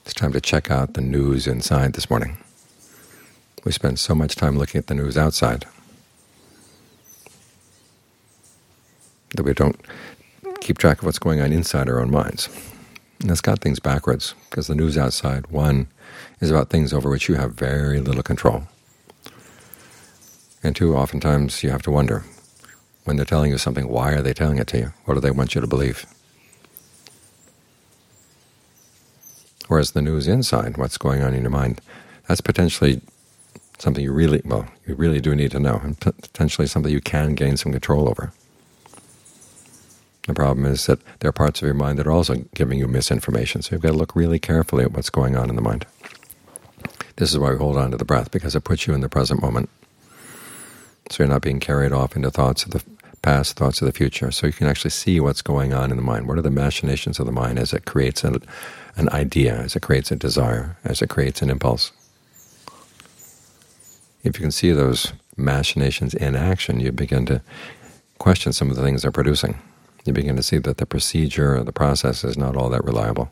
It's time to check out the news inside this morning. We spend so much time looking at the news outside that we don't keep track of what's going on inside our own minds. And it's got things backwards, because the news outside, one, is about things over which you have very little control. And two, oftentimes you have to wonder, when they're telling you something, why are they telling it to you? What do they want you to believe? Whereas the news inside, what's going on in your mind, that's potentially something you really do need to know, and potentially something you can gain some control over. The problem is that there are parts of your mind that are also giving you misinformation, so you've got to look really carefully at what's going on in the mind. This is why we hold on to the breath, because it puts you in the present moment. So you're not being carried off into thoughts of the past, thoughts of the future. So you can actually see what's going on in the mind. What are the machinations of the mind as it creates an idea, as it creates a desire, as it creates an impulse? If you can see those machinations in action, you begin to question some of the things they're producing. You begin to see that the procedure or the process is not all that reliable.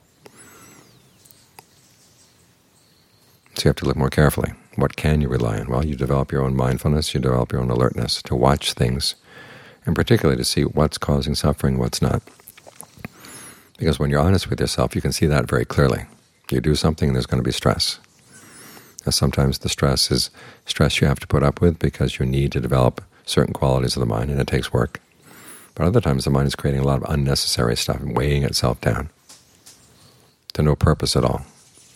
So you have to look more carefully. What can you rely on? Well, you develop your own mindfulness, you develop your own alertness to watch things, and particularly to see what's causing suffering, what's not. Because when you're honest with yourself, you can see that very clearly. You do something, there's going to be stress. Now, sometimes the stress is stress you have to put up with because you need to develop certain qualities of the mind, and it takes work. But other times the mind is creating a lot of unnecessary stuff and weighing itself down to no purpose at all.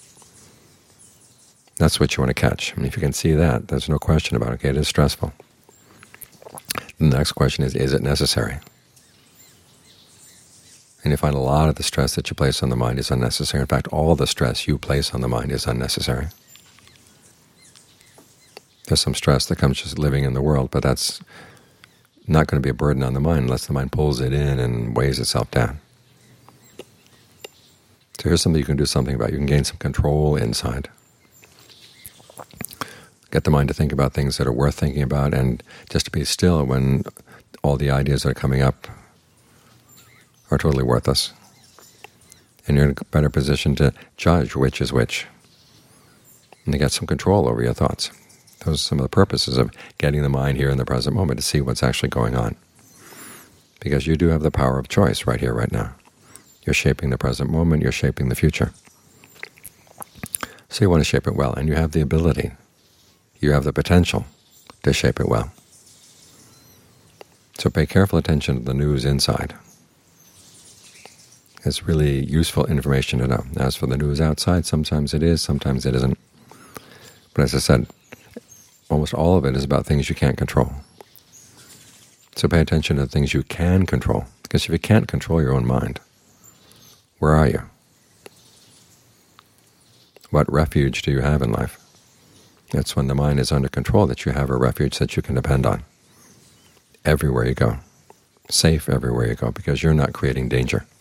That's what you want to catch. I mean, if you can see that, there's no question about it. Okay, it is stressful. The next question is it necessary? And you find a lot of the stress that you place on the mind is unnecessary. In fact, all the stress you place on the mind is unnecessary. There's some stress that comes just living in the world, but that's not going to be a burden on the mind unless the mind pulls it in and weighs itself down. So here's something you can do something about. You can gain some control inside. Get the mind to think about things that are worth thinking about, and just to be still when all the ideas that are coming up are totally worthless. And you're in a better position to judge which is which, and to get some control over your thoughts. Those are some of the purposes of getting the mind here in the present moment, to see what's actually going on. Because you do have the power of choice right here, right now. You're shaping the present moment, you're shaping the future. So you want to shape it well, and you have the ability, you have the potential to shape it well. So pay careful attention to the news inside. It's really useful information to know. As for the news outside, sometimes it is, sometimes it isn't. But as I said, almost all of it is about things you can't control. So pay attention to the things you can control, because if you can't control your own mind, where are you? What refuge do you have in life? It's when the mind is under control that you have a refuge that you can depend on everywhere you go, safe everywhere you go, because you're not creating danger.